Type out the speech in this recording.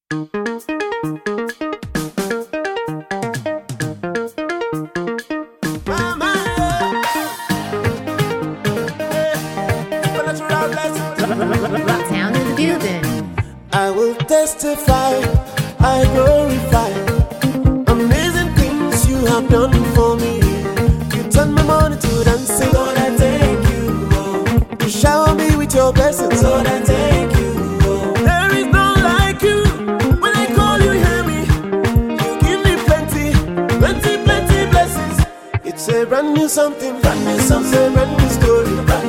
Rocktown in the building. I will testify, I glorify amazing things you have done for me. You turn my morning to dancing, Lord, I thank you. Oh. You shower me with your blessings, Lord, I thank you. Oh. There is none like you. When I call you, hear me. You give me plenty, plenty, plenty blessings. It's a brand new something, brand new something, brand new story.